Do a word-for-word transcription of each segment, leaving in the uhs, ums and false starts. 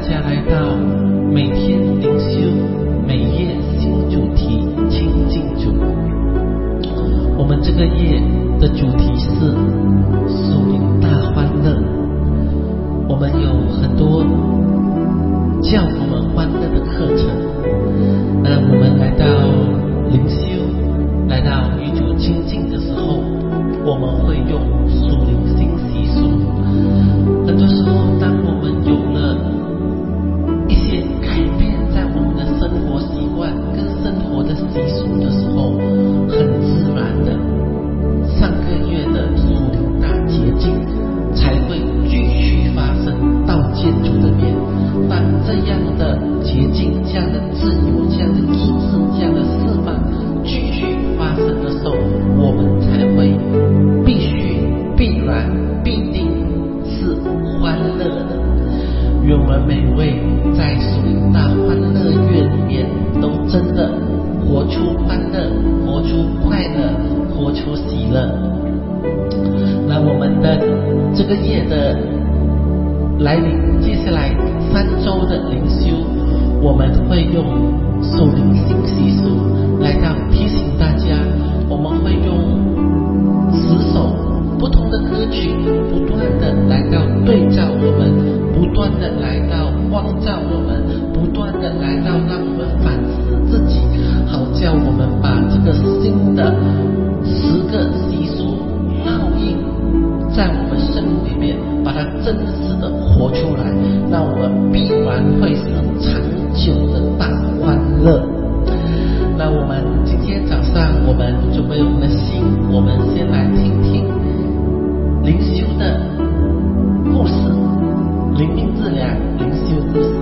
家来到每天灵修每夜新主题亲近主。我们这个夜的主题是属灵大欢乐。我们有很多叫我们欢乐的课程，那我们来到灵修来到与主亲近的时候，我们会用属灵新习俗。很多时候当我们有了一些改变在我们的生活习惯跟生活的习俗的时候，很自然的上个月的属灵大捷径才会继续发生到建筑这边。当这样的捷径这样的自由这样的医治这样的释放继续发生的时候，我们才会必须必然必定是欢乐的。愿我们每位在属灵大欢乐月里面都真的活出欢乐，活出快乐，活出喜乐。那我们的这个夜的来临，接下来三周的灵修，我们会用属灵新习俗来到提醒大家，我们会用十首不同的歌曲，不断的来到对照我们，不断的来到光照我们，不断的来到让我们反思自己，好叫我们把这个新的十个习俗烙印在我们生命里面，把它真实的活出来，那我们必然会是长久的大欢乐。那我们今天早上我们准备我们的心，我们先来听听灵修的故事，灵命治疗灵修故事。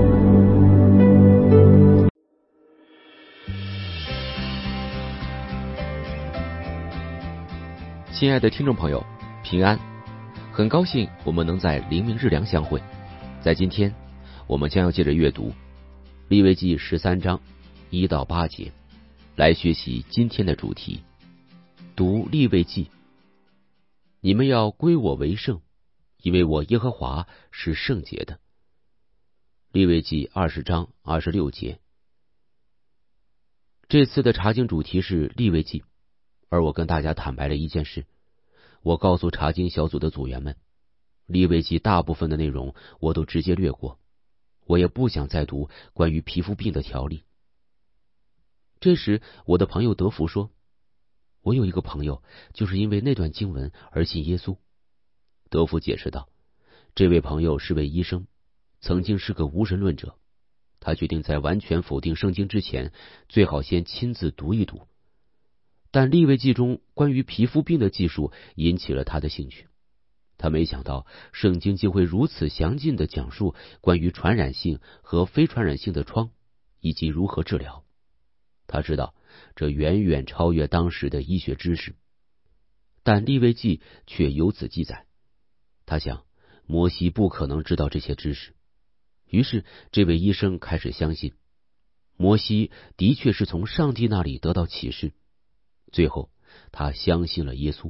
亲爱的听众朋友，平安，很高兴我们能在灵命日粮相会。在今天，我们将要借着阅读利未记十三章一到八节，来学习今天的主题。读利未记，你们要归我为圣，因为我耶和华是圣洁的。利未记二十章二十六节。这次的查经主题是利未记，而我跟大家坦白了一件事，我告诉查经小组的组员们，利未记大部分的内容我都直接略过，我也不想再读关于皮肤病的条例。这时我的朋友德福说，我有一个朋友就是因为那段经文而信耶稣。德福解释道，这位朋友是位医生，曾经是个无神论者，他决定在完全否定圣经之前，最好先亲自读一读。但利未记中关于皮肤病的记述引起了他的兴趣，他没想到圣经竟会如此详尽地讲述关于传染性和非传染性的疮以及如何治疗。他知道这远远超越当时的医学知识，但利未记却有此记载。他想摩西不可能知道这些知识，于是这位医生开始相信摩西的确是从上帝那里得到启示。最后他相信了耶稣。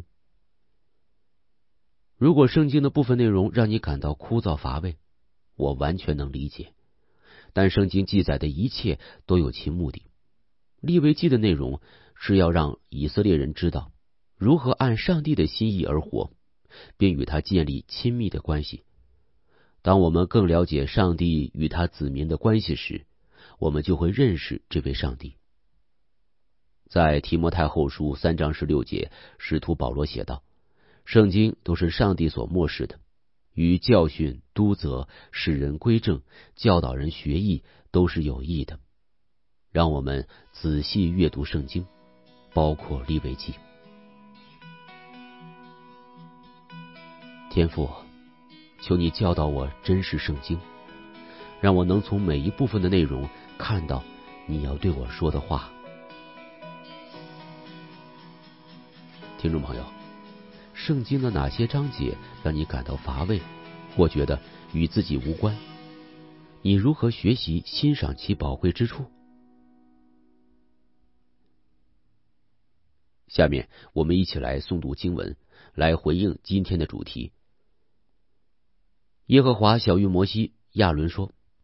如果圣经的部分内容让你感到枯燥乏味，我完全能理解，但圣经记载的一切都有其目的。利未记的内容是要让以色列人知道如何按上帝的心意而活，并与他建立亲密的关系。当我们更了解上帝与他子民的关系时，我们就会认识这位上帝。在提摩太后书三章十六节，使徒保罗写道，圣经都是上帝所默示的，与教训、督责、使人归正、教导人学艺，都是有益的。让我们仔细阅读圣经，包括利未记。天父，求你教导我真实圣经，让我能从每一部分的内容看到你要对我说的话。听众朋友，圣经的哪些章节让你感到乏味，或觉得与自己无关？你如何学习欣赏其宝贵之处？下面我们一起来诵读经文，来回应今天的主题。耶和华晓谕摩西、亚伦说，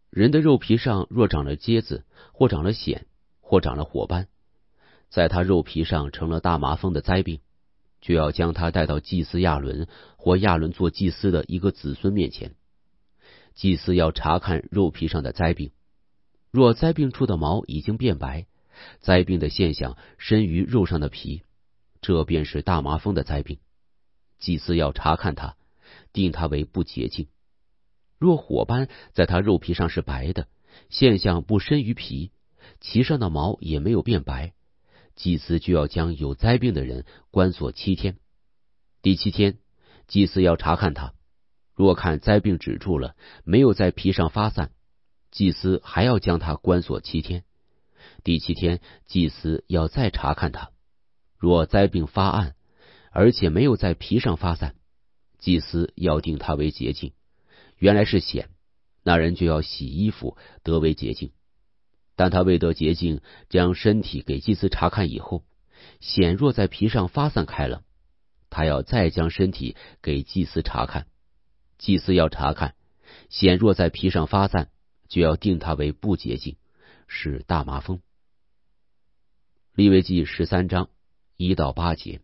人的肉皮上若长了疖子，或长了癣，或长了火斑，在他肉皮上成了大麻风的灾病，就要将他带到祭司亚伦或亚伦做祭司的一个子孙面前。祭司要查看肉皮上的灾病，若灾病处的毛已经变白，灾病的现象深于肉上的皮，这便是大麻风的灾病。祭司要查看他，定他为不洁净。若火斑在他肉皮上是白的，现象不深于皮，其上的毛也没有变白，祭司就要将有灾病的人关锁七天。第七天，祭司要查看他，若看灾病止住了，没有在皮上发散，祭司还要将他关锁七天。第七天，祭司要再查看他，若灾病发暗，而且没有在皮上发散，祭司要定他为洁净。原来是癣，那人就要洗衣服，得为洁净。但他未得洁净，将身体给祭司查看以后，癣若在皮上发散开了，他要再将身体给祭司查看。祭司要查看，癣若在皮上发散，就要定他为不洁净，是大麻风。利未记十三章一到八节。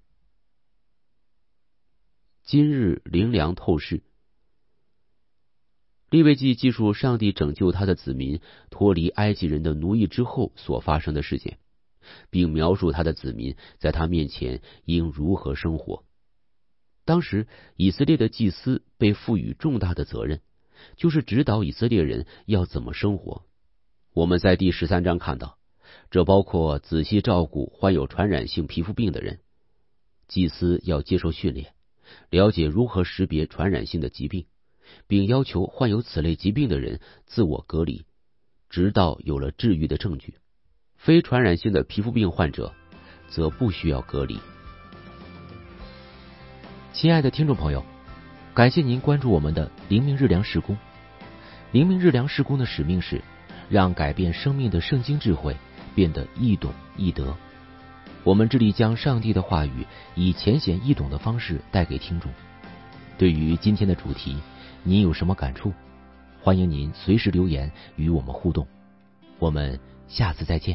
今日灵粮透视。利未记记述上帝拯救他的子民脱离埃及人的奴役之后所发生的事件，并描述他的子民在他面前应如何生活。当时以色列的祭司被赋予重大的责任，就是指导以色列人要怎么生活。我们在第十三章看到，这包括仔细照顾患有传染性皮肤病的人。祭司要接受训练，了解如何识别传染性的疾病，并要求患有此类疾病的人自我隔离，直到有了治愈的证据。非传染性的皮肤病患者则不需要隔离。 亲爱的听众朋友，感谢您关注我们的灵命日粮事工。灵命日粮事工的使命是让改变生命的圣经智慧变得易懂易得。我们致力将上帝的话语以浅显易懂的方式带给听众。对于今天的主题，您有什么感触？欢迎您随时留言与我们互动。我们下次再见。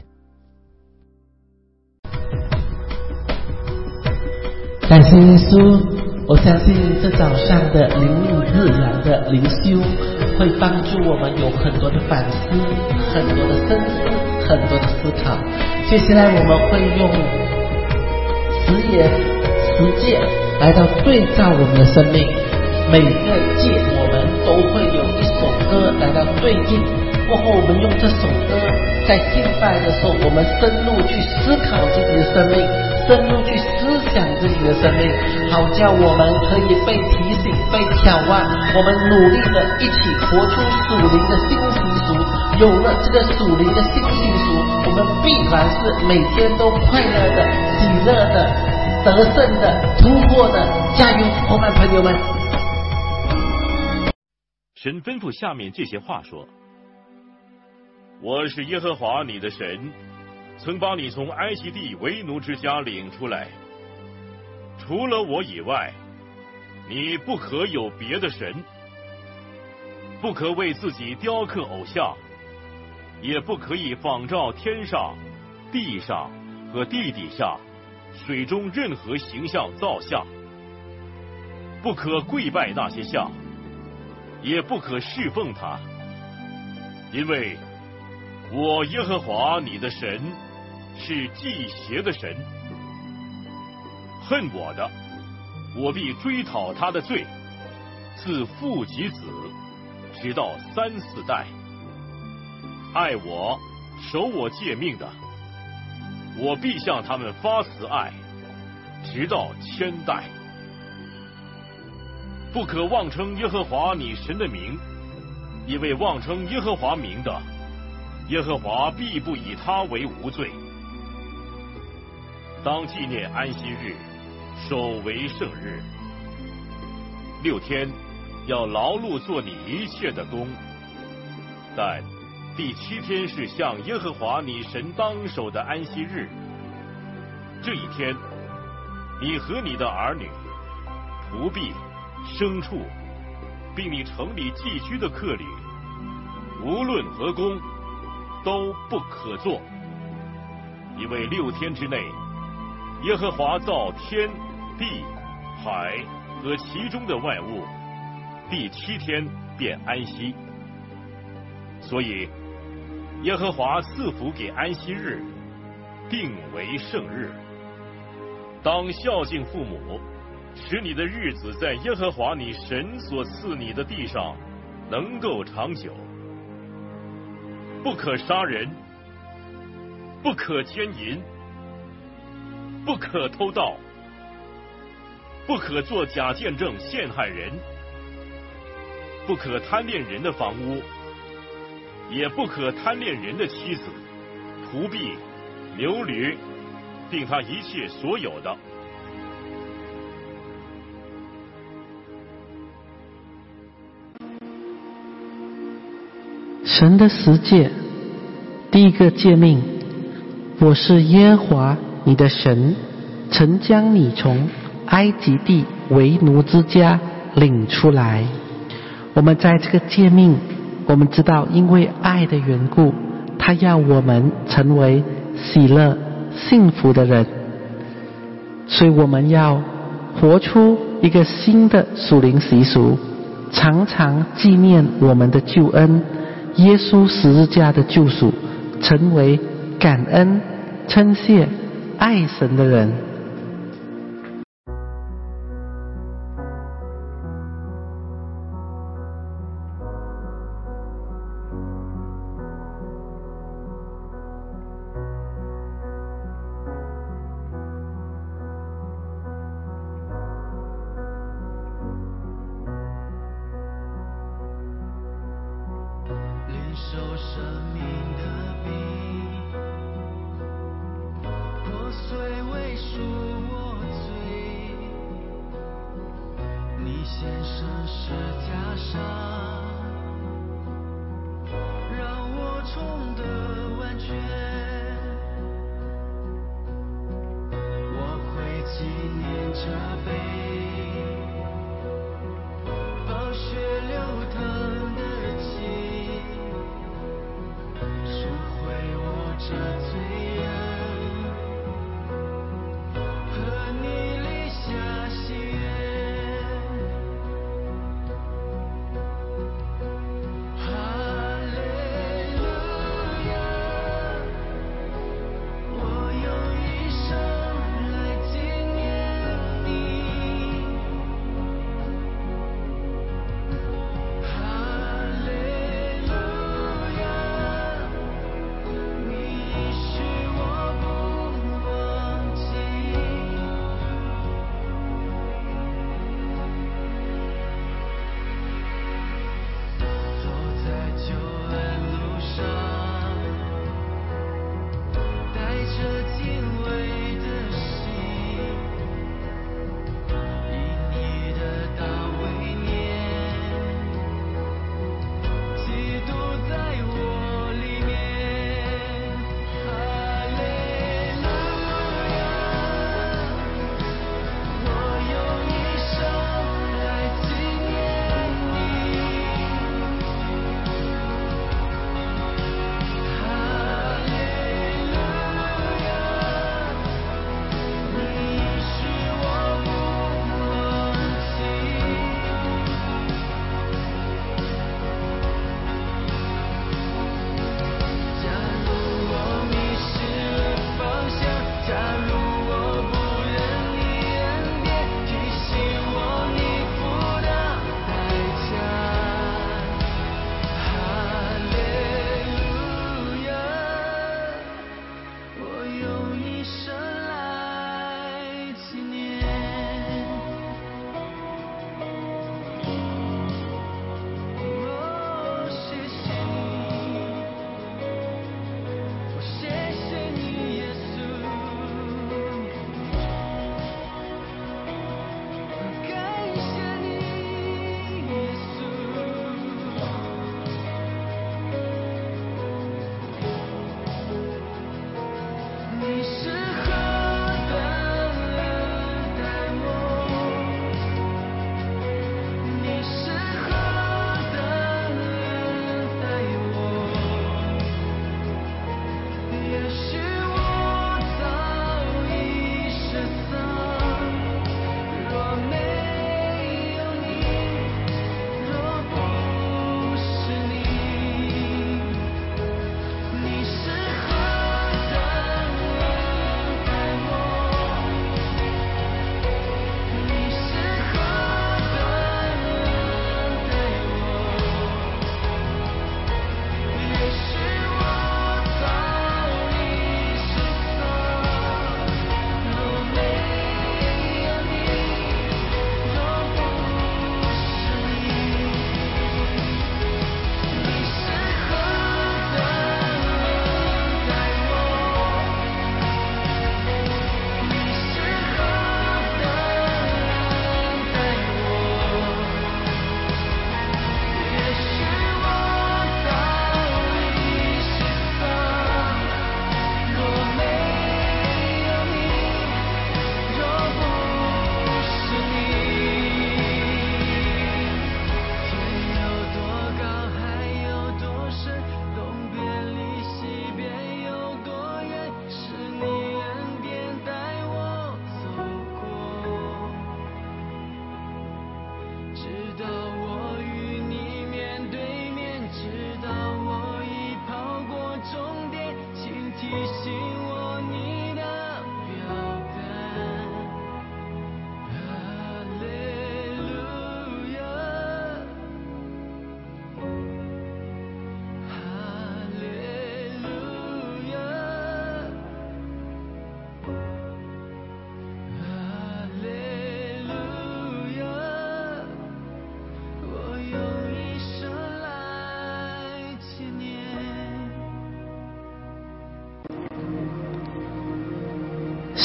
感谢耶稣，我相信这早上的灵命日粮的灵修会帮助我们有很多的反思，很多的深思，很多的思考。接下来我们会用实言实践来到对照我们的生命。每个届我们都会有一首歌来到对应，过后我们用这首歌在敬拜的时候，我们深入去思考自己的生命，深入去思想自己的生命，好叫我们可以被提醒，被挑望，我们努力的一起活出属灵的新习俗。有了这个属灵的新习俗，我们必然是每天都快乐的、喜乐的、得胜的、突破的。加油，伙伴朋友们！ 神吩咐下面这些话说：我是耶和华你的神，曾把你从埃及地为奴之家领出来。除了我以外，你不可有别的神，不可为自己雕刻偶像，也不可以仿照天上、地上和地底下、水中任何形象造像，不可跪拜那些像，也不可侍奉他，因为我耶和华你的神是忌邪的神。恨我的，我必追讨他的罪，自父及子，直到三四代；爱我、守我诫命的，我必向他们发慈爱，直到千代。不可妄称耶和华你神的名，因为妄称耶和华名的，耶和华必不以他为无罪。当纪念安息日，守为圣日。六天要劳碌做你一切的工，但第七天是向耶和华你神当守的安息日。这一天，你和你的儿女、仆婢、牲畜，并你城里寄居的客旅， 无论何工都不可做，因为六天之内，耶和华造天地海和其中的万物，第七天便安息。所以耶和华赐福给安息日，定为圣日。当孝敬父母，使你的日子在耶和华你神所赐你的地上能够长久。不可杀人，不可奸淫，不可偷盗，不可作假见证陷害人，不可贪恋人的房屋，也不可贪恋人的妻子、仆婢、牛驴，并他一切所有的。 神的十诫，第一个诫命：我是耶和华你的神，曾将你从埃及地为奴之家领出来。我们在这个诫命，我们知道因为爱的缘故，他要我们成为喜乐幸福的人，所以我们要活出一个新的属灵习俗，常常纪念我们的救恩，耶稣十字架的救赎，成为感恩称谢爱神的人。 受生命的病，破碎为赎我罪，你献上十架上，让我重得完全。我会纪念这杯，宝血流淌的血，赎回我这罪人，和你立下誓约。哈利路亚，我用一生来纪念你。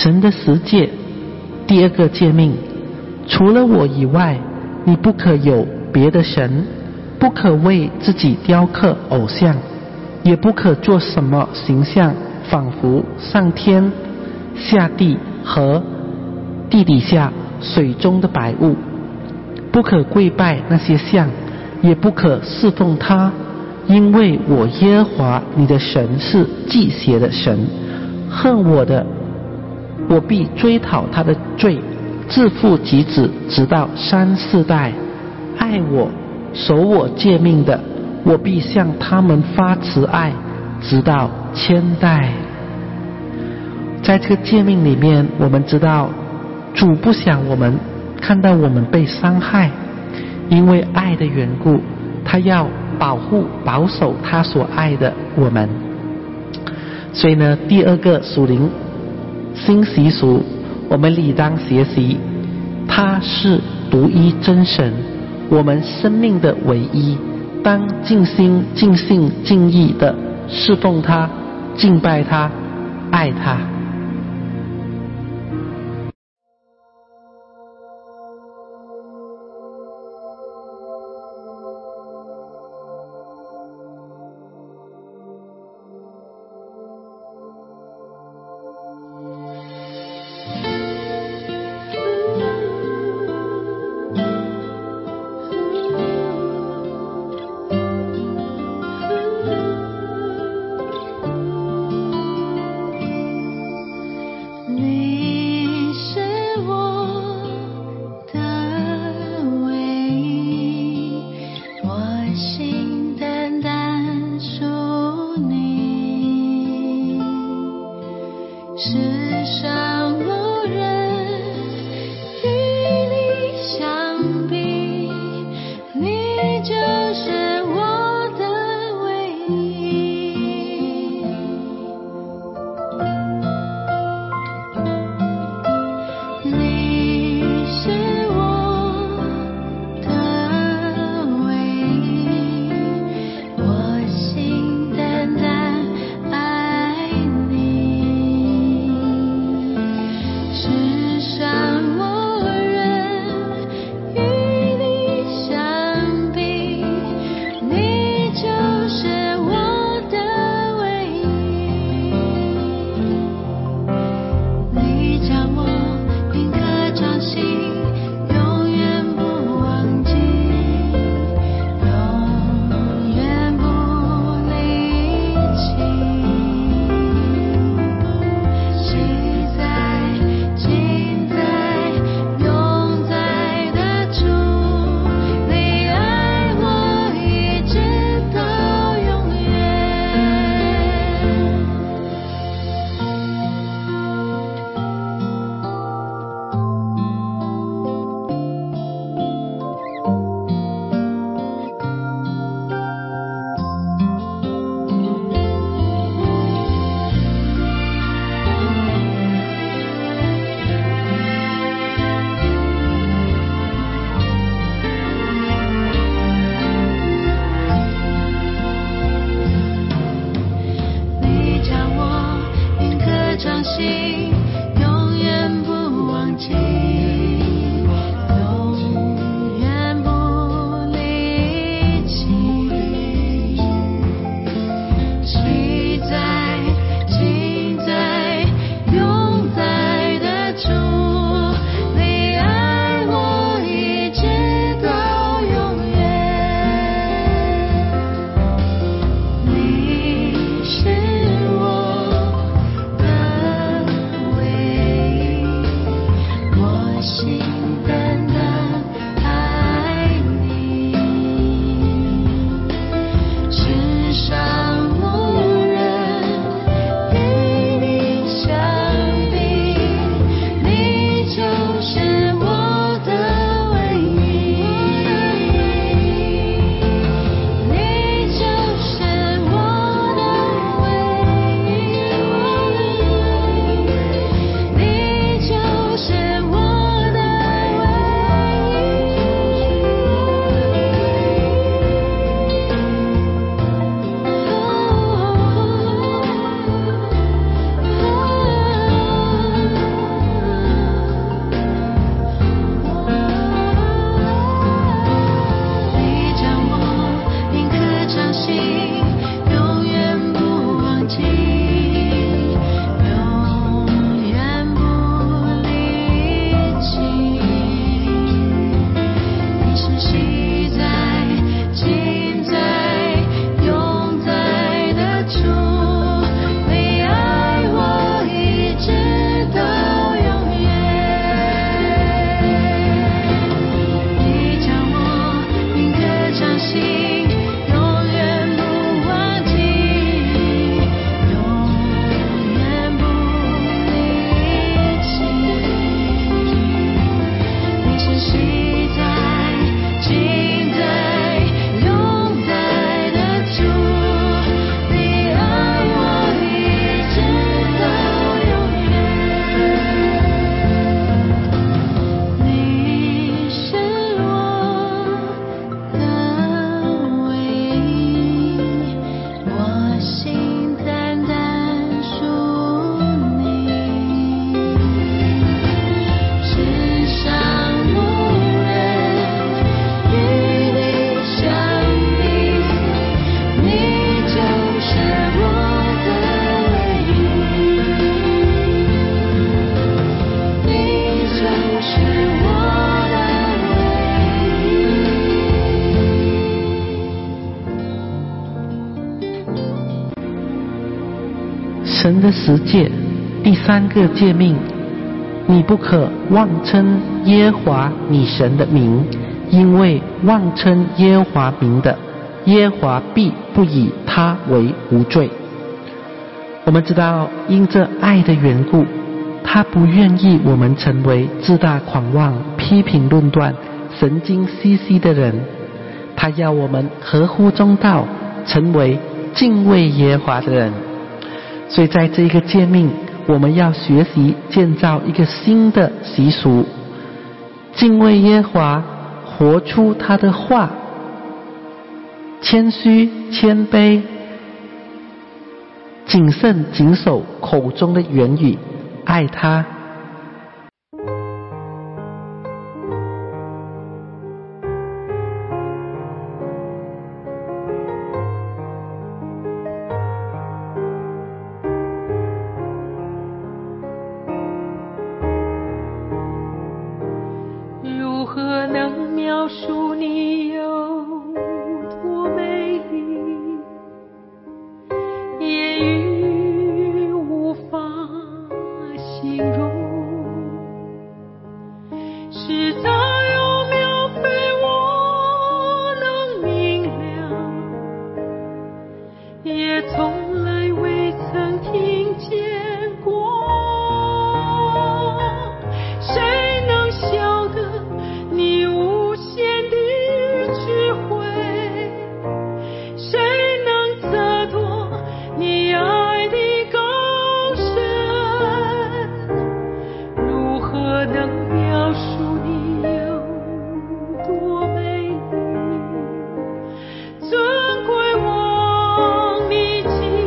神的十诫，第二个诫命，除了我以外，你不可有别的神，不可为自己雕刻偶像，也不可做什么形象，仿佛上天下地和地底下水中的百物，不可跪拜那些像，也不可侍奉他，因为我耶和华你的神是忌邪的神，恨我的，我必追讨他的罪，自父及子，直到三四代；爱我守我诫命的，我必向他们发慈爱，直到千代。在这个诫命里面，我们知道主不想我们看到我们被伤害，因为爱的缘故，他要保护保守他所爱的我们。所以呢，第二个属灵新习俗，我们理当学习，他是独一真神，我们生命的唯一，当尽心尽性尽意的侍奉他，敬拜他，爱他。 神的十诫，第三个诫命，你不可妄称耶和华你神的名，因为妄称耶和华名的，耶和华必不以他为无罪。我们知道，因着爱的缘故，他不愿意我们成为自大狂妄、批评论断、神经兮兮的人，他要我们合乎中道，成为敬畏耶和华的人。所以在这个诫命，我们要学习建造一个新的习俗，敬畏耶和华，活出他的话，谦虚谦卑，谨慎谨守口中的言语，爱他。 如何能描述你有多美丽？言语无法形容。是他有描绘我能明了，也从来未曾听见过。谁能晓得你无限的智慧？谁能测度你爱的高深？如何能描述你有多美丽？尊贵望你记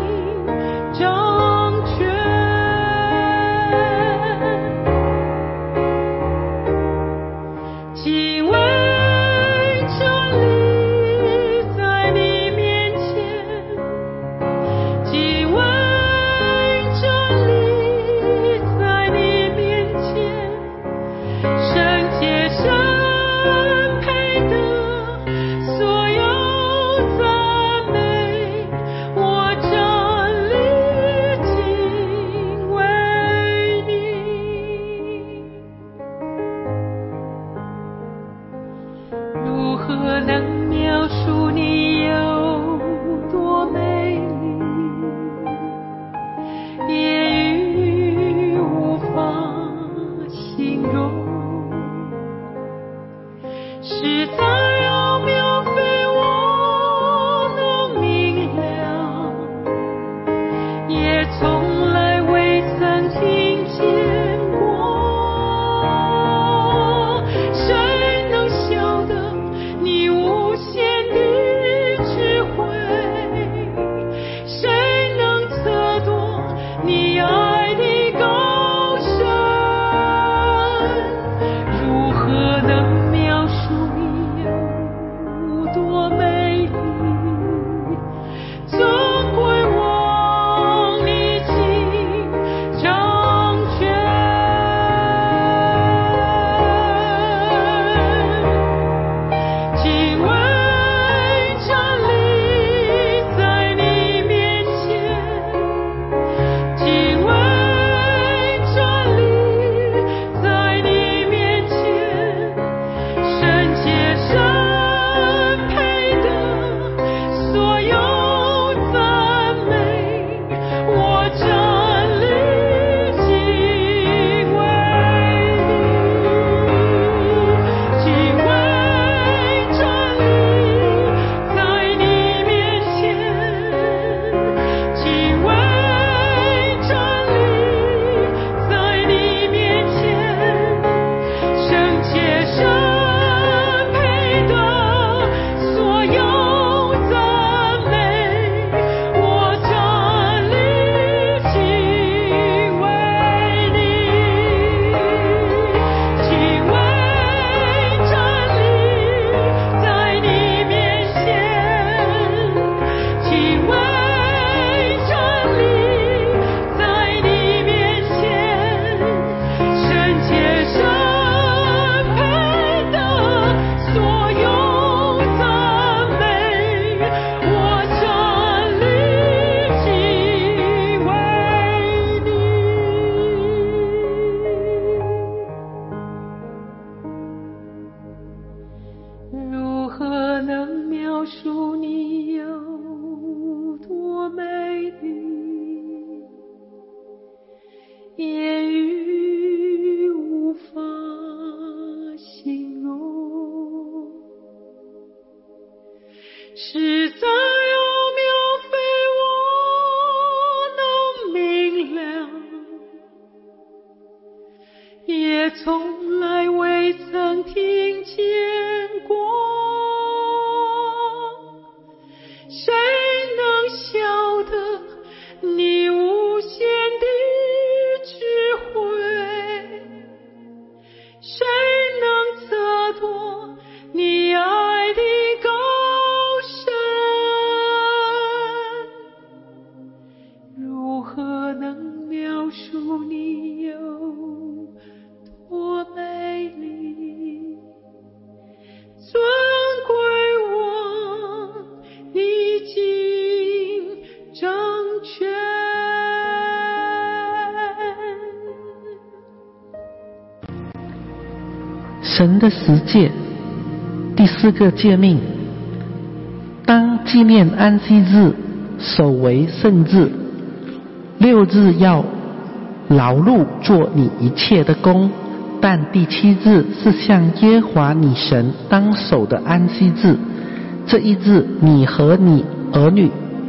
神的十诫，第四个诫命，当纪念安息日，守为圣日。六日要劳碌做你一切的工，但第七日是向耶和华你神当守的安息日。这一日，你和你儿女、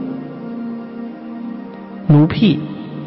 奴婢、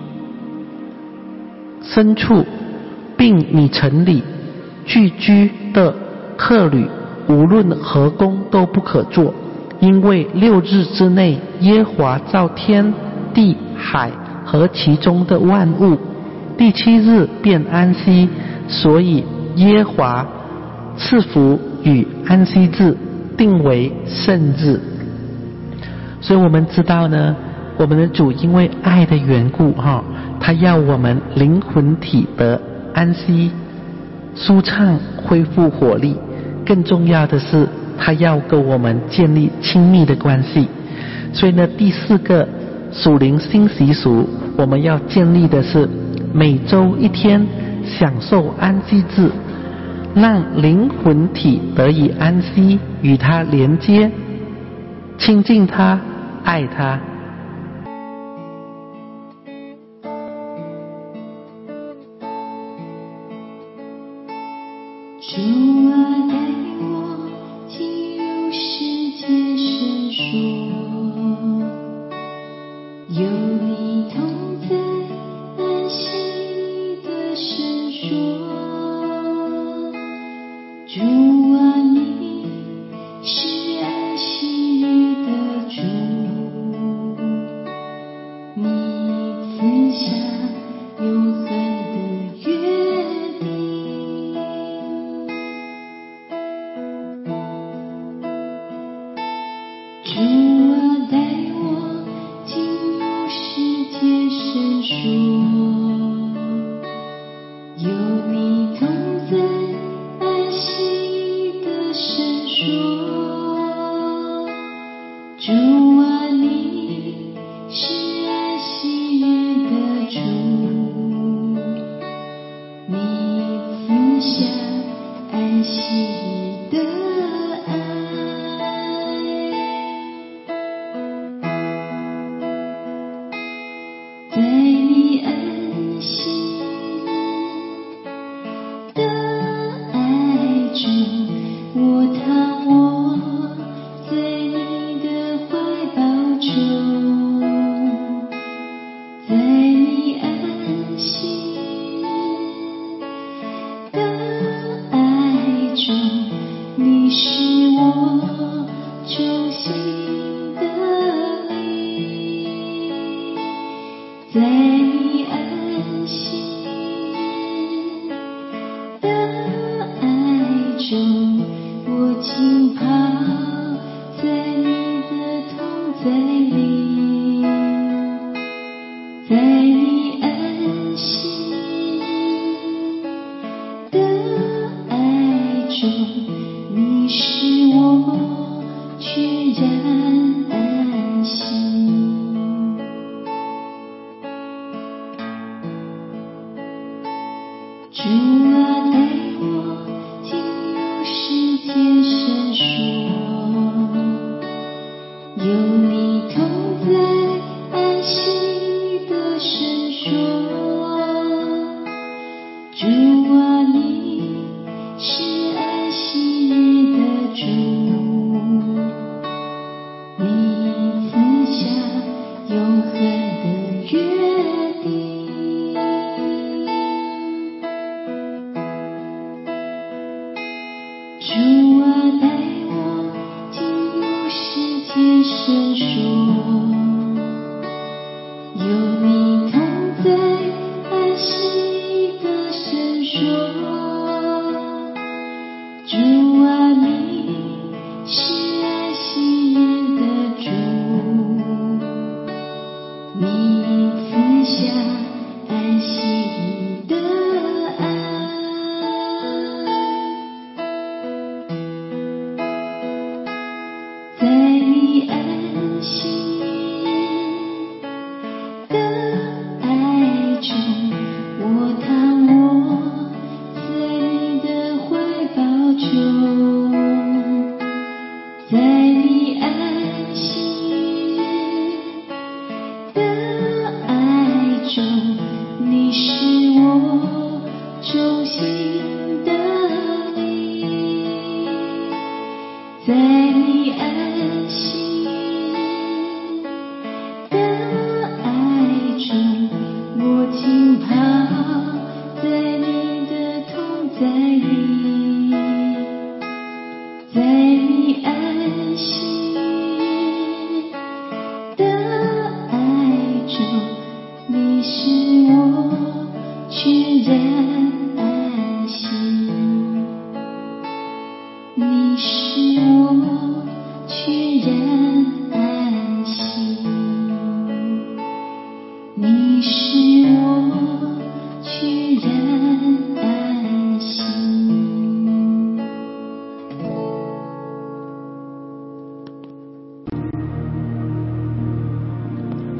牲畜，并你城里聚居的客旅，无论何工都不可做，因为六日之内，耶和华造天地海和其中的万物，第七日便安息，所以耶和华赐福与安息日，定为圣日。所以我们知道呢，我们的主因为爱的缘故哈，他要我们灵魂体得安息、舒畅、恢复活力。更重要的是，他要跟我们建立亲密的关系。所以呢，第四个属灵新习俗，我们要建立的是每周一天享受安息日，让灵魂体得以安息，与他连接，亲近他，爱他。 主啊，带我进入世界圣所，有你同在安息的圣所。主啊，你是安息日的主，你赐下永恒的约定。主啊，带我进入世界圣所，有你同在安息的圣所。主啊，你是安息日的主，你赐下安息日的爱。在你安息的爱中，我躺卧在你的怀抱中。在你安息的爱中，你是我中心的力。在你安息的爱中，我浸泡在你的同在里。在你安息的爱中，你使我全然安息。主啊，带我进入世界圣所，有你同在安息的圣所。主啊，你是安息日的主，你赐下永恒的约定。主啊，带我进入世界圣所，有你同在安息的圣所。主啊，你是安息日的主，你赐下安息日的爱。在你安息的爱中，我躺卧在你的怀抱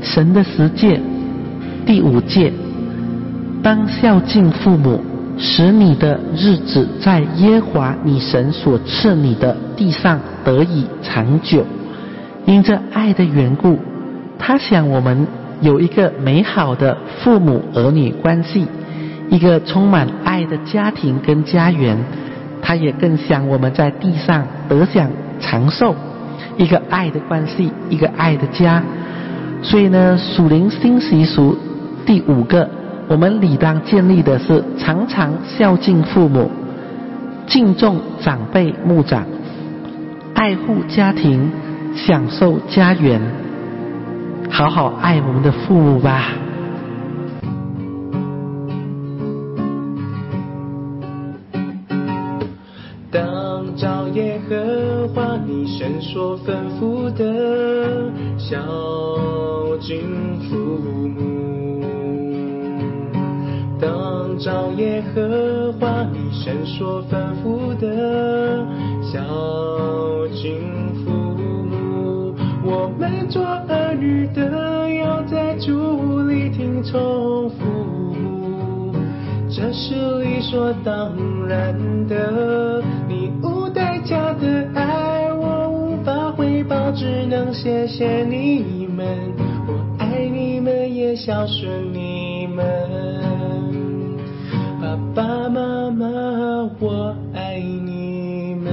神的十诫，第五诫，当孝敬父母，使你的日子在耶和华你神所赐你的地上得以长久。因着爱的缘故，他想我们有一个美好的父母儿女关系，一个充满爱的家庭跟家园。他也更想我们在地上得享长寿，一个爱的关系，一个爱的家。所以呢，属灵新习俗第五个，我们理当建立的是常常孝敬父母，敬重长辈牧长，爱护家庭，享受家园，好好爱我们的父母吧。 当照耶和华你神所吩咐的，孝敬父母。当照耶和华你神所吩咐的，孝敬父母。我们做儿女的，要在主里听从父母，这是理所当然的。你无代价的爱，我无法回报，只能谢谢你们。我爱你们，也孝顺你们。爸爸妈妈，我爱你们。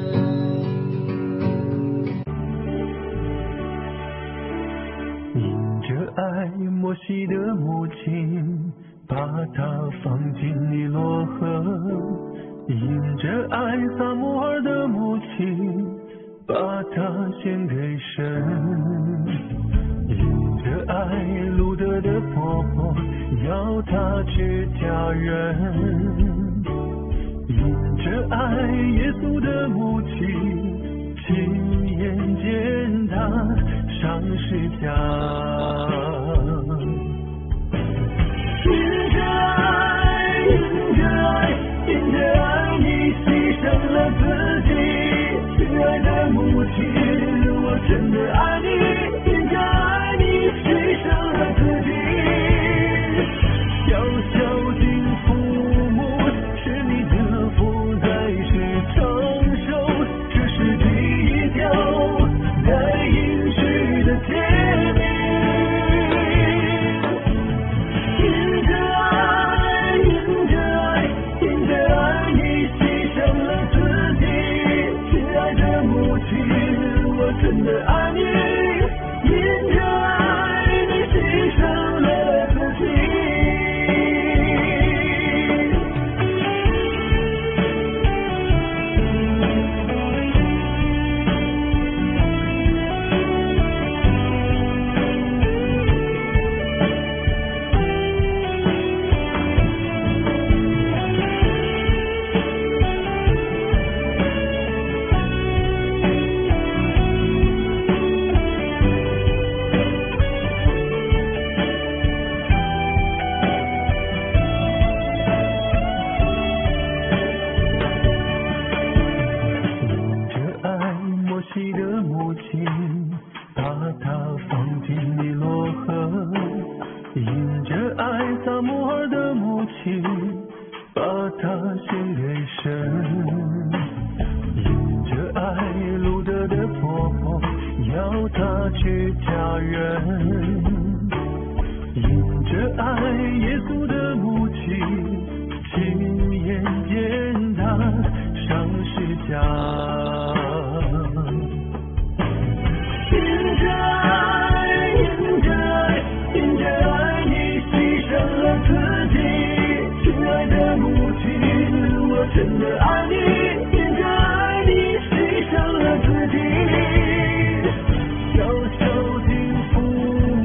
因着爱摩西的母亲，把他放进尼罗河，因着爱撒母耳的母亲，把他献给神，因着爱路德的婆婆，要他去家园，因着爱耶稣的母亲，亲眼见他上十架。因着爱，因着爱，因着爱，你牺牲了自己，亲爱的母亲，我真的爱你。因着爱，你牺牲了自己，要孝敬父母，是你的福在世长寿，这是第一条带应许的诫命。真的爱你，因着爱你牺牲了自己。要孝敬父母。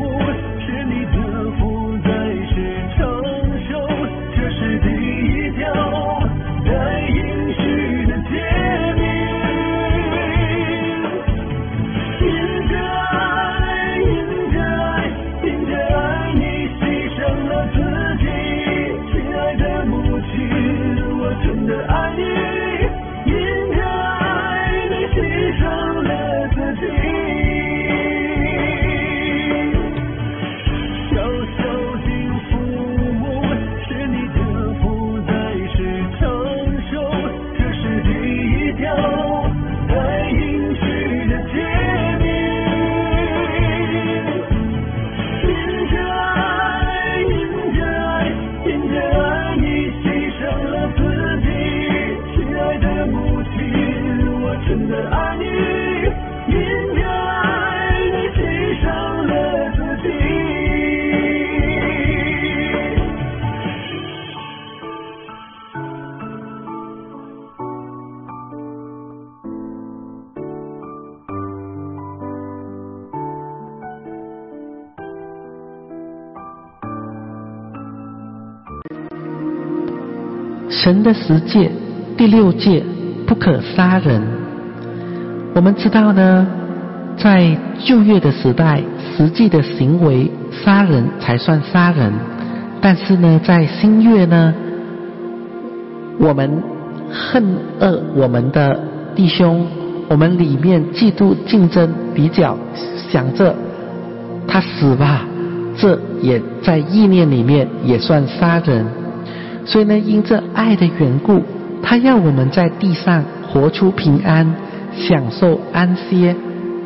神的十诫，第六诫不可杀人。我们知道呢，在旧约的时代，实际的行为杀人才算杀人，但是呢，在新约呢，我们恨恶我们的弟兄，我们里面嫉妒、竞争、比较，想着他死吧，这也在意念里面也算杀人。所以呢，因着爱的缘故，他要我们在地上活出平安，享受安歇，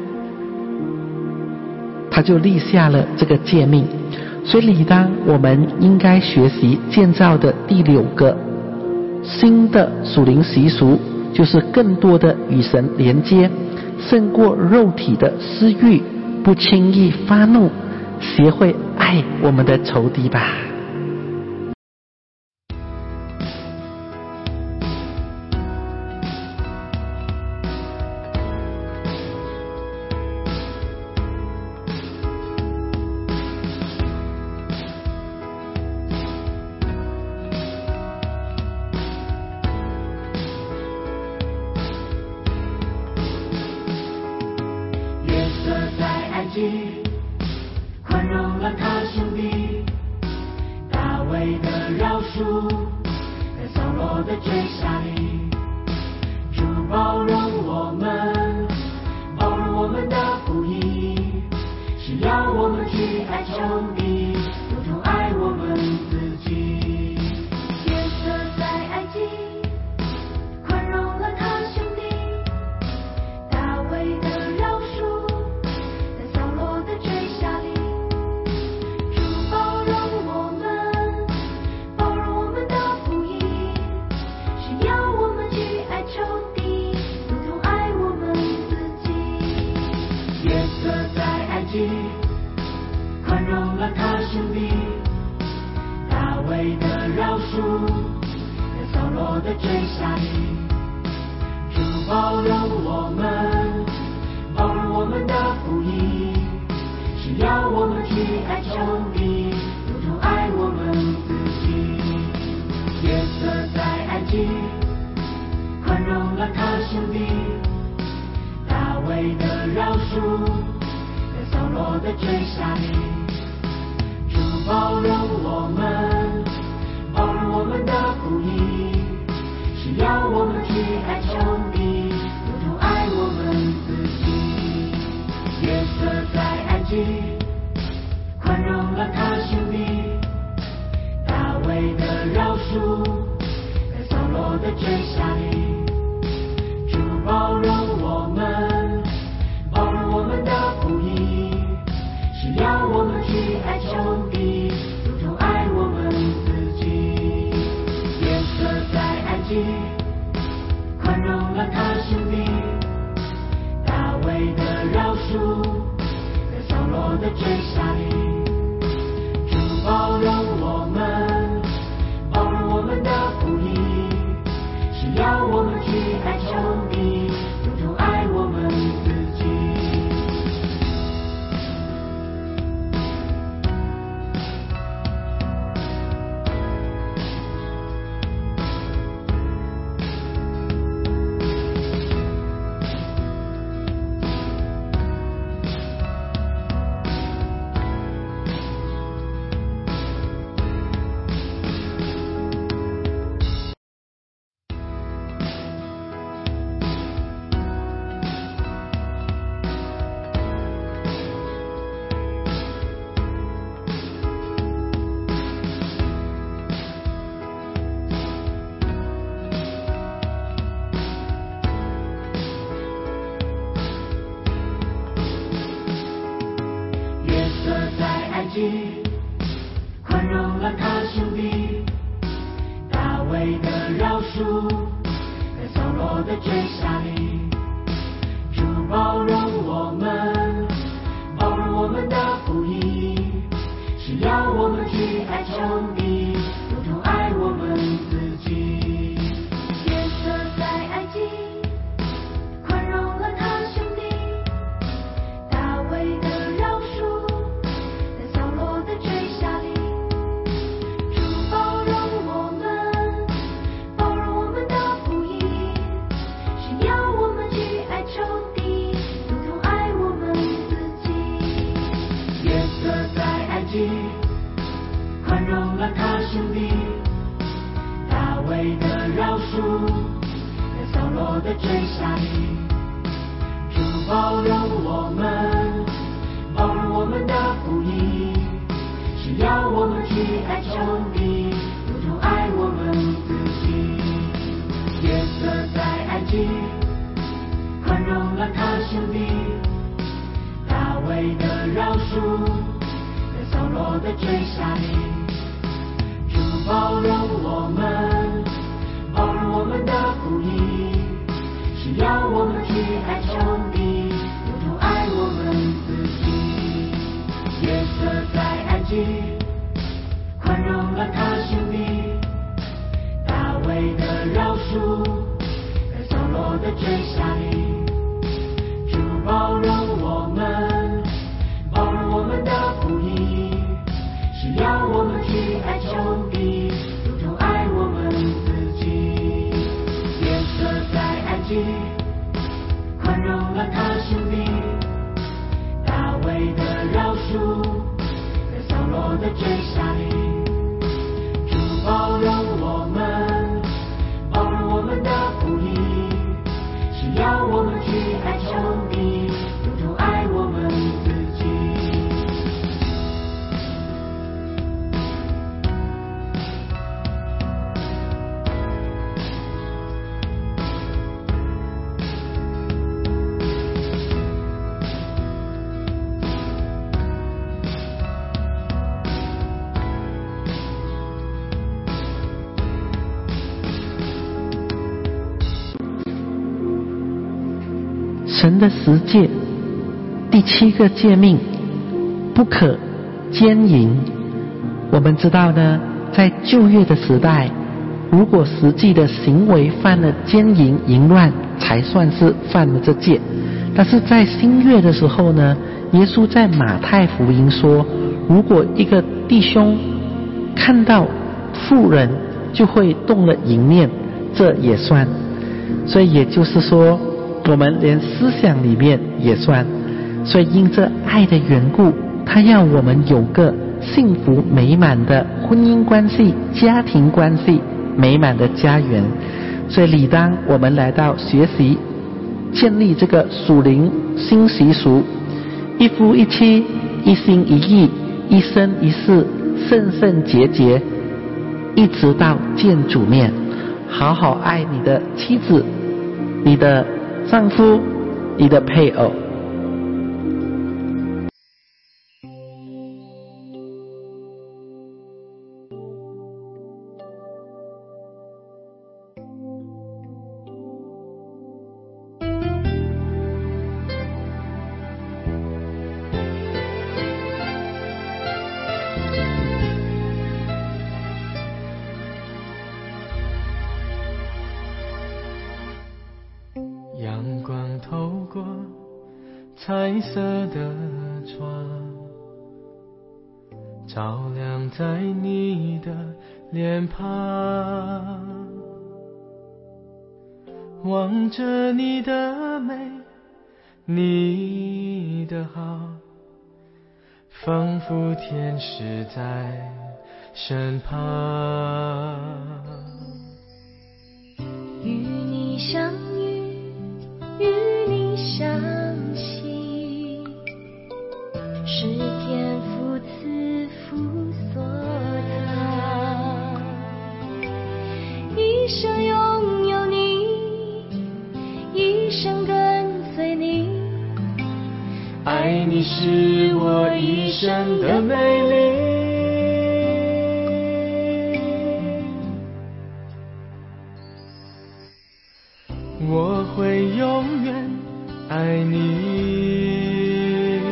他就立下了这个诫命。所以理当我们应该学习建造的第六个新的属灵习俗，就是更多的与神连接，胜过肉体的私欲，不轻易发怒，学会爱我们的仇敌吧。 宽容了他兄弟，大卫的饶恕，在扫罗的追杀里，主包容我们，包容我们的不义，是要我们去爱仇敌，如同爱我们自己。约瑟在埃及宽容了他兄弟，大卫的饶恕，在扫罗的追杀里，主包容我们，包容我们的不义，是要我们去爱仇敌，如同爱我们自己。约瑟在埃及宽容了他兄弟，大卫的饶恕，在扫罗的追杀里，主包容我们，包容我们的不义，是要我们去爱仇敌，如同爱我们自己。约瑟在埃及宽容了他兄弟，大卫的饶恕，在扫罗的追杀里，主包容我们，包容我们的不义，是要我们去爱仇敌，如同爱我们自己。约瑟在埃及宽容了他兄弟，大卫的饶恕，在扫罗的追杀里，主包容我们，包容我们的不义，是要我们去爱仇敌，如同爱我们自己。约瑟在埃及宽容了他兄弟，大卫的饶恕，在扫罗的追杀里，主包容我们，包容我们的不义，是要我们去爱仇敌，如同爱我们自己。宽容了他兄弟，大卫的饶恕，在扫罗的追杀里，主包容我们，包容我们的不义，是要我们去爱仇敌，如同爱我们自己。约瑟在埃及宽容了他兄弟，大卫的饶恕，在扫罗的追杀里，主包容我们， 及，宽容了他兄弟大卫的饶恕，在扫罗的追杀里，主包容我们，包容我们的不义，是要我们去爱兄弟，如同爱我们自己。约瑟在埃及，宽容了他兄弟大卫的饶恕，在扫罗的追杀里，主包容我们，包容我们的不义，是要我们去爱兄弟，如同爱我们自己。约瑟在埃及，宽容了他兄弟大卫的饶恕，在扫罗的追杀里，主包容我们，包容我们的不义，是要我们去爱兄弟，如同爱我们自己。约瑟在埃及，宽容了他兄弟大卫的饶恕，在扫罗的追杀里，主包容我们，包容我们的不义，是要我们去爱兄弟，如同爱我们自己。 神的十诫，第七个诫命，不可奸淫。我们知道呢，在旧约的时代，如果实际的行为犯了奸淫淫乱，才算是犯了这戒。但是在新约的时候呢，耶稣在马太福音说，如果一个弟兄看到妇人就会动了淫念，这也算。所以也就是说，我们连思想里面也算。所以因这爱的缘故，他要我们有个幸福美满的婚姻关系、家庭关系、美满的家园。所以理当我们来到学习建立这个属灵新习俗，一夫一妻，一心一意，一生一世，圣圣洁洁，一直到见主面。好好爱你的妻子，你的丈夫，你的配偶。 阳光透过彩色的窗，照亮在你的脸庞，望着你的美，你的好，仿佛天使在身旁。 与你相遇，与你相惜，是天父赐福所赐，一生拥有你，一生跟随你， 爱你是我一生的美丽。我会永远爱你，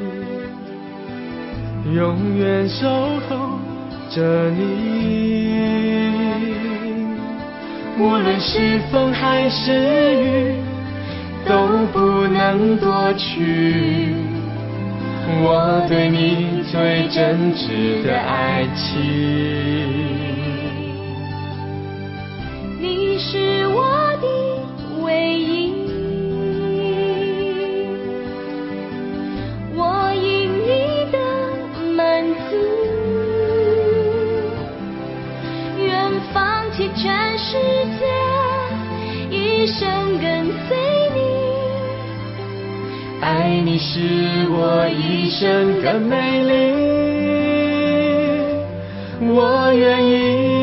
永远守候着你。无论是风还是雨，都不能夺去我对你最真挚的爱情。 你是我的唯一，我因你的满足， 爱你使我一生更美丽，我愿意。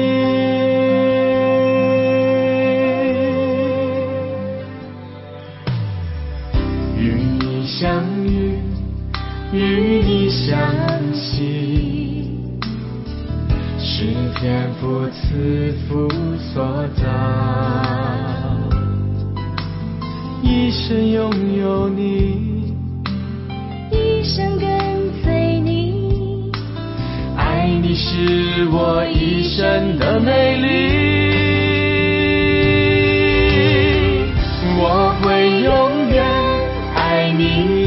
与你相遇，与你相惜，是天父赐福所造，一生拥有你， 一生跟随你， 爱你是我一生的美丽，我会永远爱你，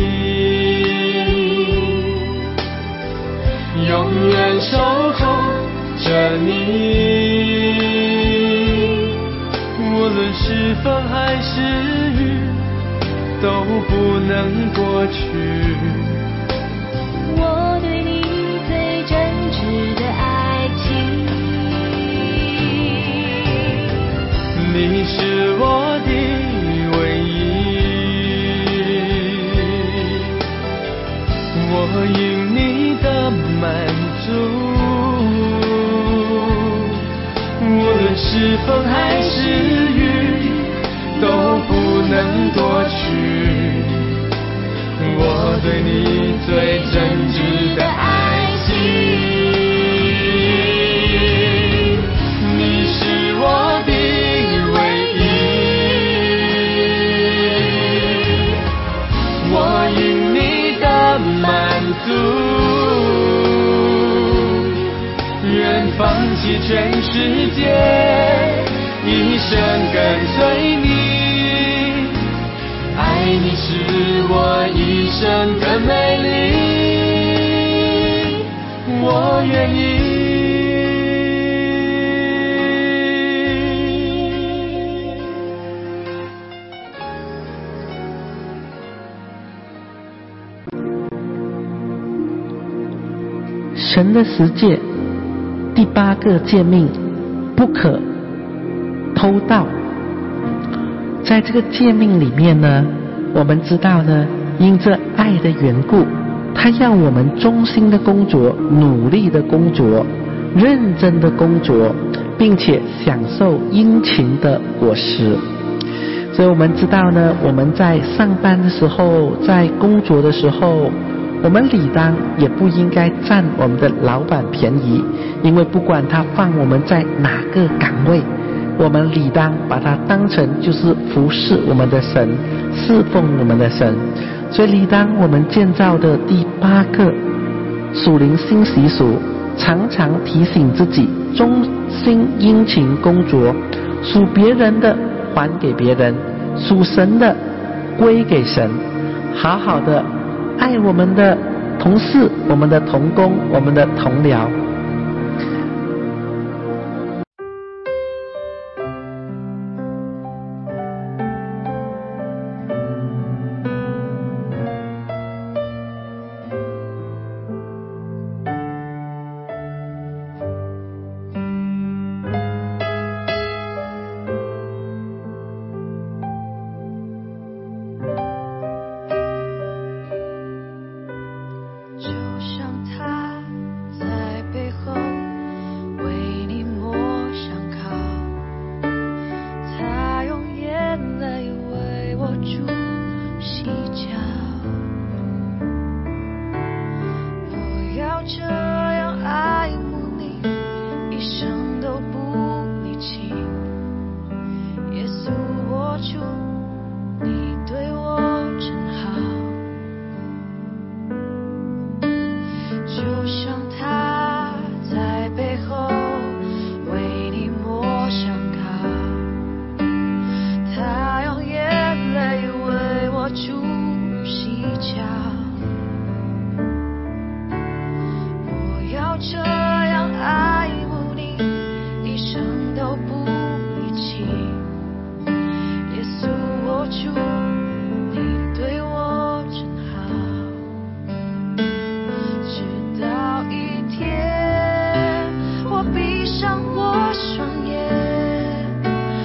永远守候着你，无论是风还是雨都不能过去。 我对你最真挚的爱情， 你是我的唯一，我因你的满足，无论是风还是雨都不能夺取我对你最真挚的爱情。你是我的唯一，我因你的满足，愿放弃全世界，一生跟随你。爱你是我一生的美丽，我愿意。 神的十诫，第八个诫命，不可偷盗。在这个诫命里面呢，我们知道呢，因着爱的缘故，他要我们忠心的工作，努力的工作，认真的工作，并且享受殷勤的果实。所以我们知道呢，我们在上班的时候，在工作的时候，我们理当也不应该占我们的老板便宜，因为不管他放我们在哪个岗位，我们理当把它当成就是服侍我们的神，侍奉我们的神。所以理当我们建造的第八个属灵新习俗，常常提醒自己忠心殷勤工作，属别人的还给别人，属神的归给神，好好的爱我们的同事，我们的同工，我们的同僚。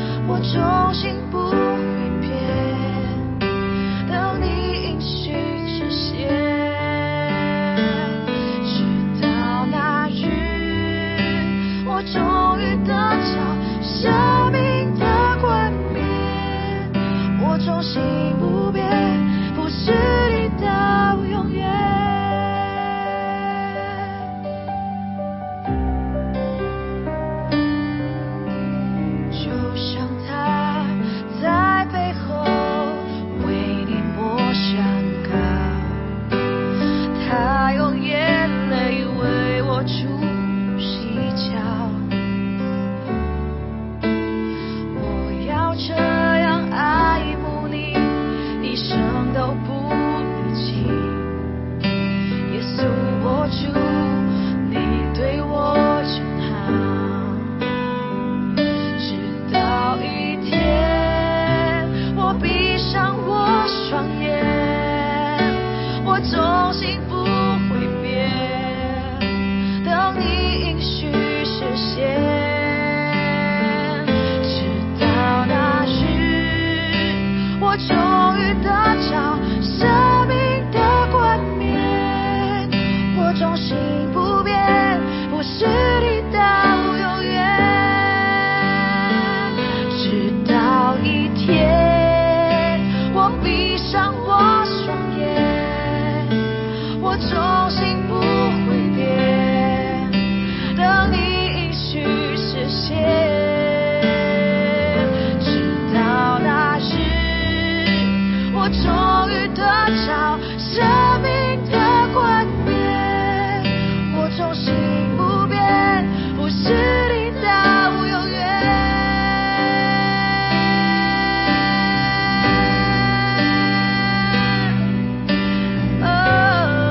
忠心不会变，当你应许心不变，不是你到永远。直到一天，我闭上我双眼，我重新不会变，等你应许实现。我终于得着生命的冠冕，我重新不变，不是你到永远。哦，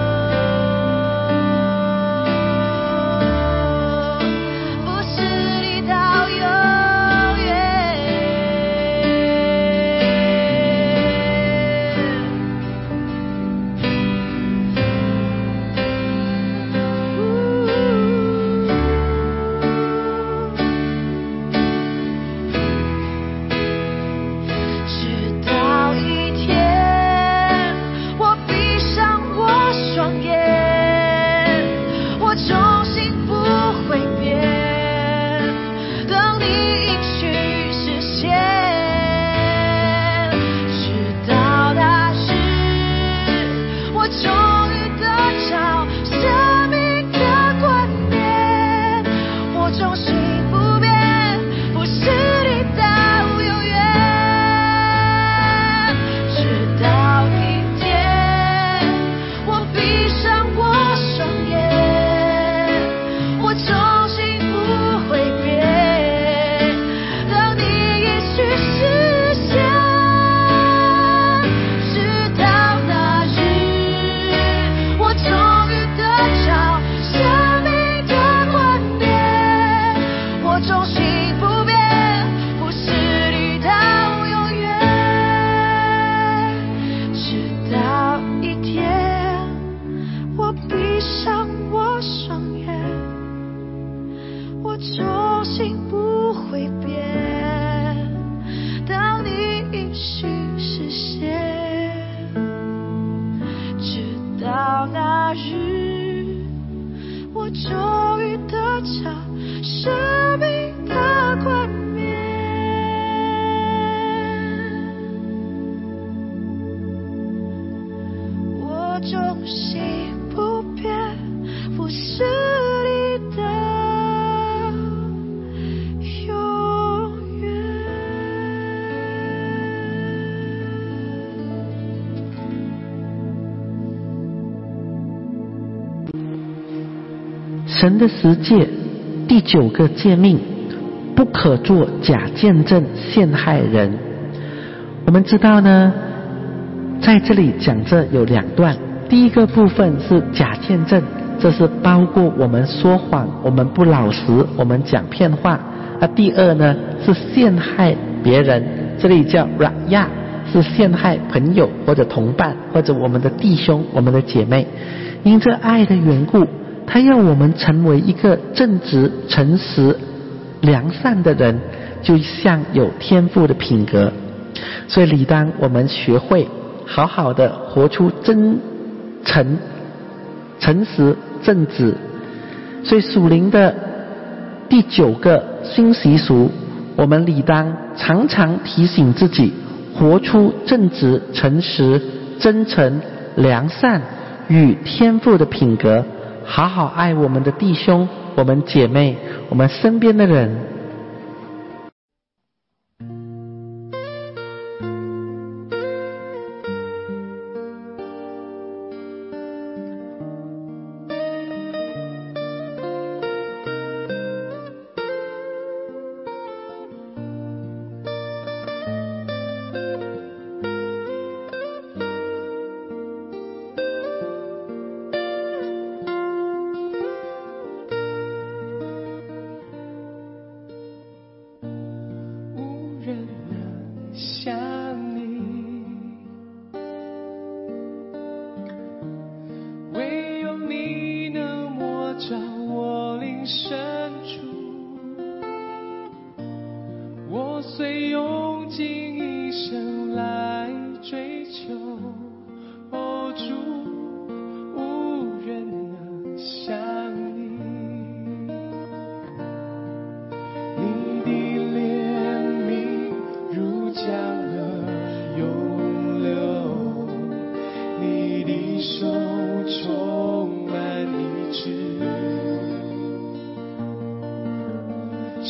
不是你到永远。 神的十诫第九个诫命，不可作假见证陷害人。我们知道呢，在这里讲这有两段，第一个部分是假见证，这是包括我们说谎，我们不老实，我们讲骗话。那第二呢是陷害别人，这里叫 raya， 是陷害朋友或者同伴或者我们的弟兄我们的姐妹。因这爱的缘故，他要我们成为一个正直诚实良善的人，就像有天赋的品格。所以理当我们学会好好的活出真诚诚实正直。所以属灵的第九个新习俗，我们理当常常提醒自己活出正直诚实真诚良善与天赋的品格，好好爱我们的弟兄我们姐妹我们身边的人。 想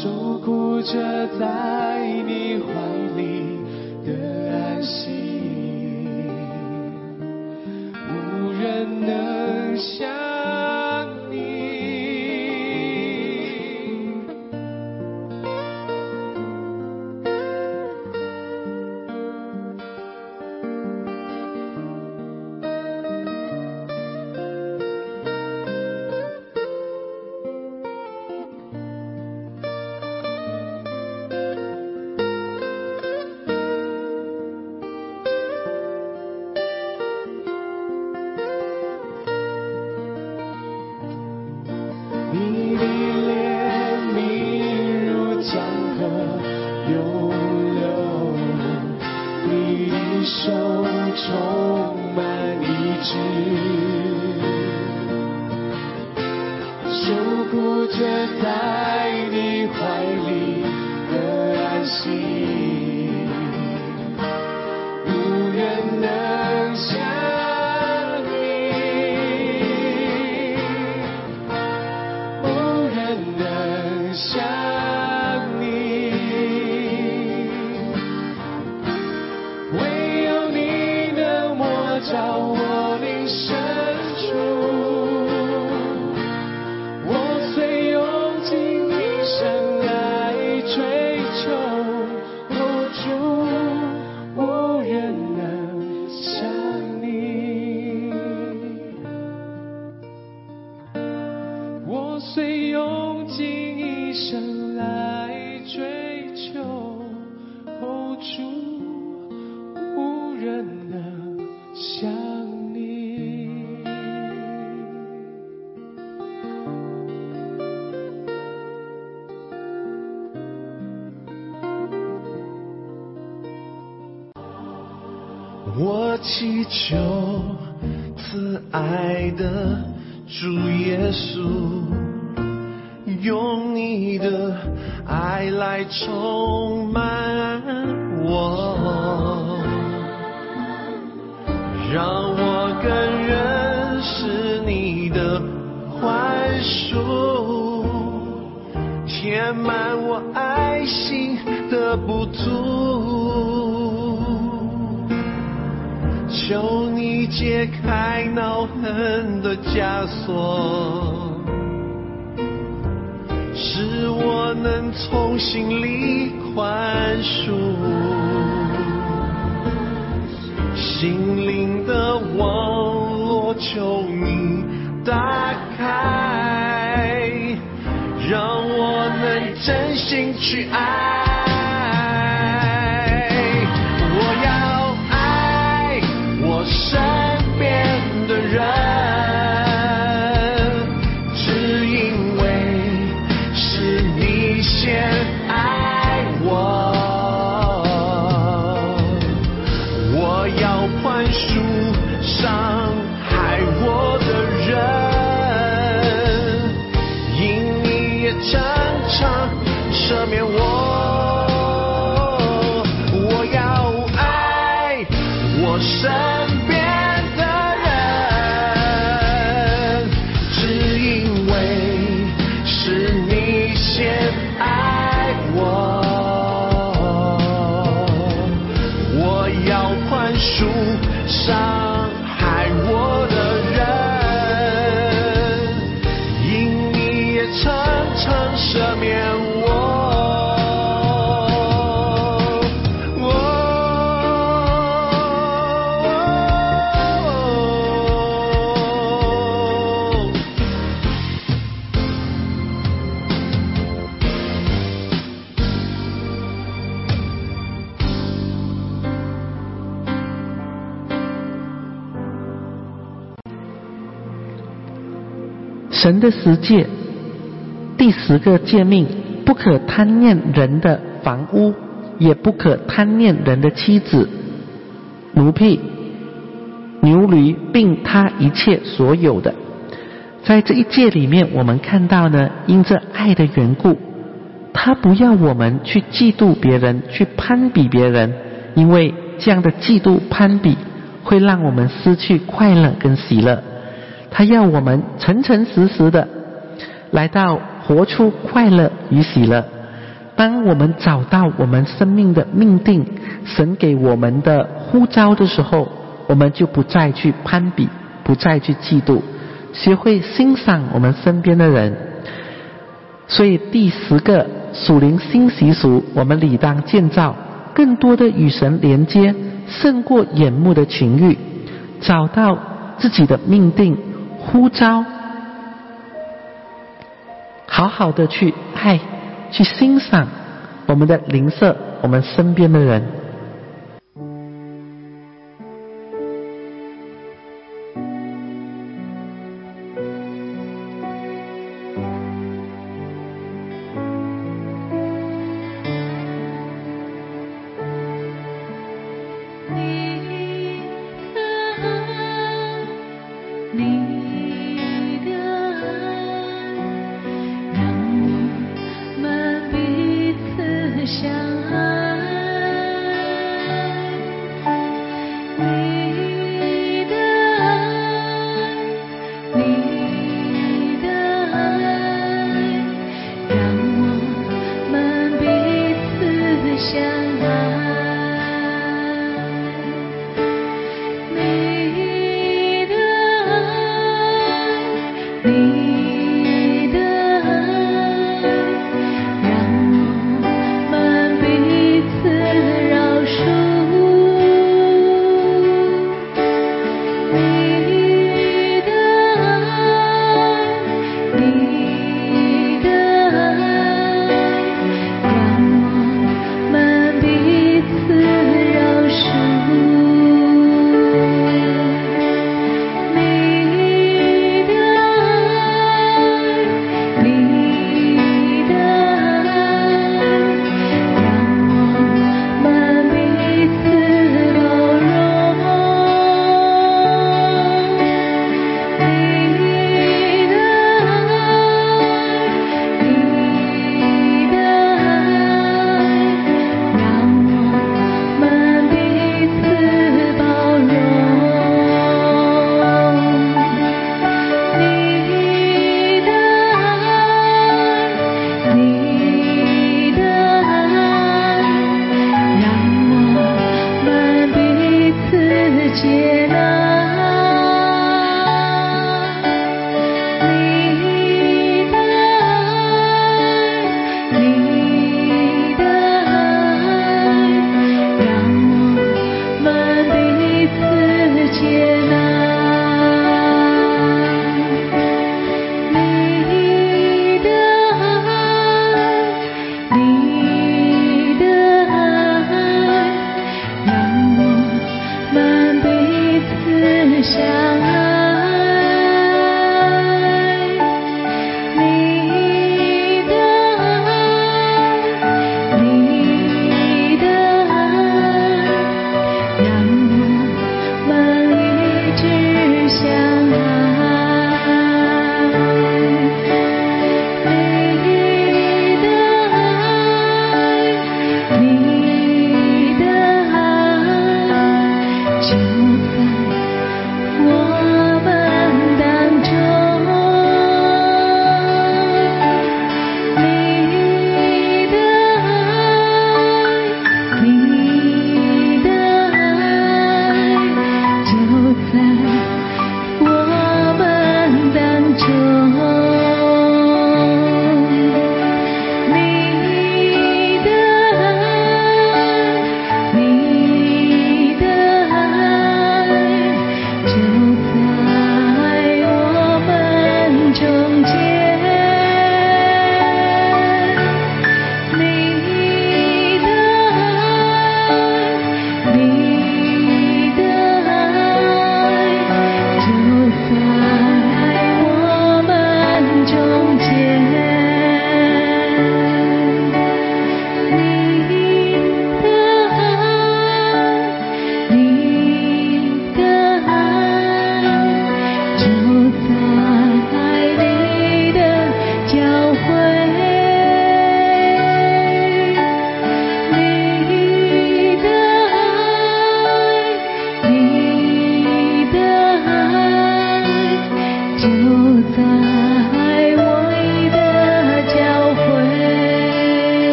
守护着在你怀里的安息，无人能像你。你的怜悯如江河涌流，你的手充满医治，守护着在你怀里的安息，无人能像虽用尽一生来追求 hold 住，无人能像你。 我祈求慈爱的主耶稣，用你的爱来充满我，让我更认识你的宽恕，填满我爱心的不足，求你解开恼恨的枷锁，使我能从心里宽恕，心灵的网络求你打开，让我能真心去爱。我要爱我身边的人，先爱我，我要宽恕伤害我的人，因你也常常赦免我。我要爱我身边的人，只因为是你先爱我，我要宽恕伤害我的人，因你也常常赦免我。 神的十诫，第十个诫命，不可贪念人的房屋，也不可贪念人的妻子、奴婢、牛驴，并他一切所有的。在这一诫里面，我们看到呢，因着爱的缘故，他不要我们去嫉妒别人，去攀比别人，因为这样的嫉妒攀比会让我们失去快乐跟喜乐。他要我们诚诚实实的来到活出快乐与喜乐。 当我们找到我们生命的命定，神给我们的呼召的时候，我们就不再去攀比，不再去嫉妒，学会欣赏我们身边的人。所以第十个属灵新习俗，我们理当建造更多的与神连接，胜过眼目的情欲，找到自己的命定呼召，好好的去爱，去欣赏我们的邻舍，我们身边的人。 相爱。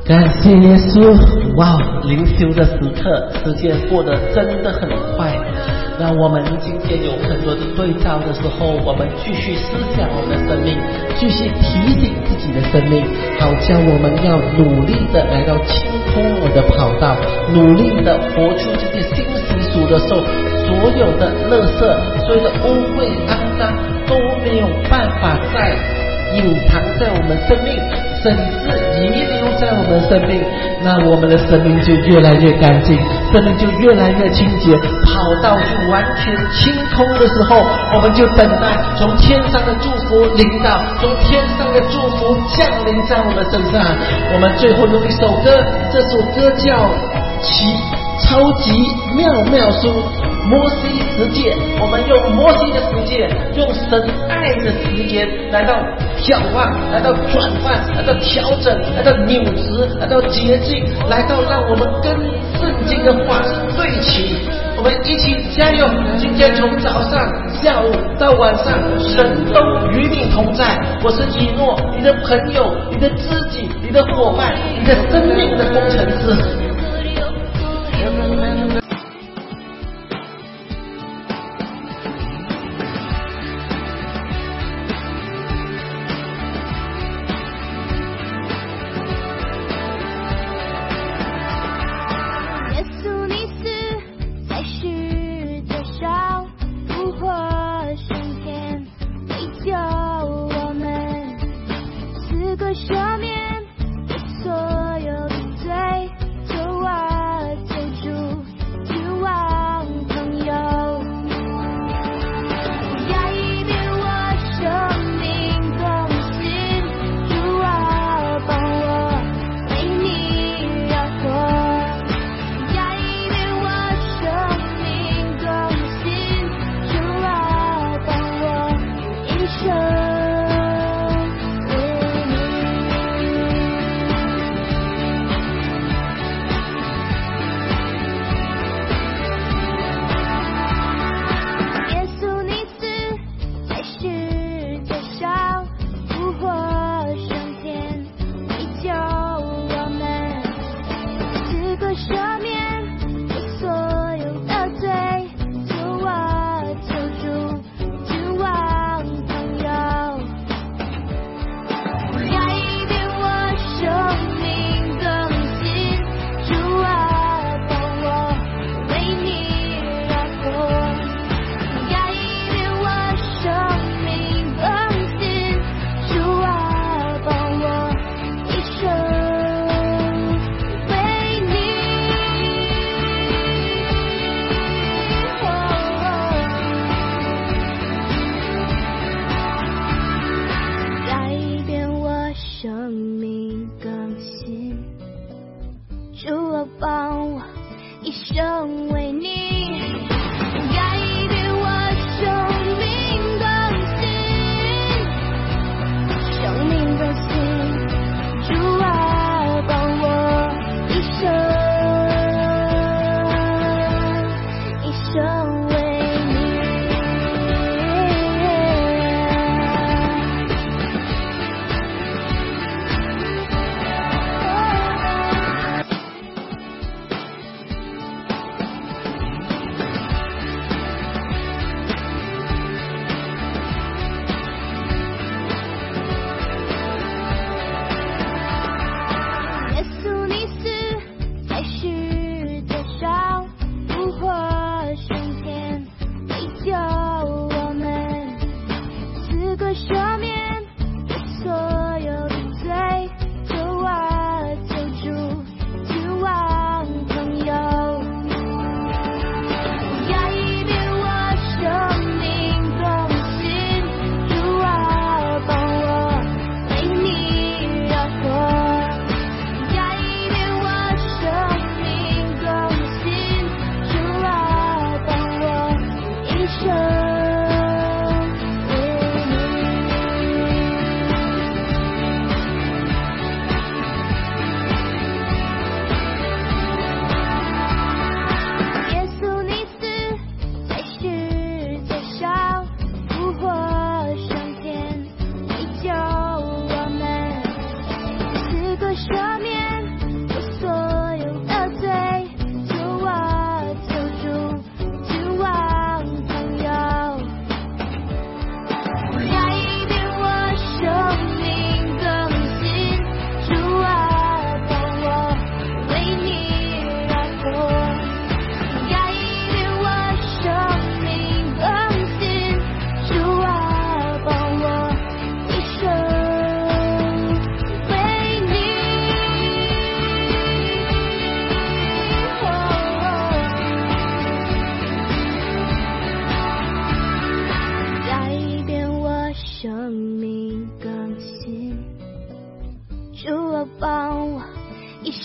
感谢耶稣！哇，灵修的时刻，时间过得真的很快。那我们今天有很多的对照的时候，我们继续思想我们的生命，继续提醒自己的生命，好叫我们要努力的来到清空我的跑道，努力的活出这些新习俗的时候，所有的垃圾，所有的污秽肮脏都没有办法再隐藏在我们生命，甚至遗留在我们生命，那我们的生命就越来越干净，生命就越来越清洁，跑道就完全清空的时候，我们就等待从天上的祝福临到，从天上的祝福降临在我们身上。我们最后用一首歌，这首歌叫奇超级妙妙书摩西十诫，我们用摩西的十诫，用神爱的时间来到眺望，来到转换，来到调整，来到扭直，来到洁净，来到让我们跟圣经的话对齐。我们一起加油！今天从早上、下午到晚上，神都与你同在。我是以诺，你的朋友，你的知己，你的伙伴，你的生命的工程师。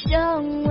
向我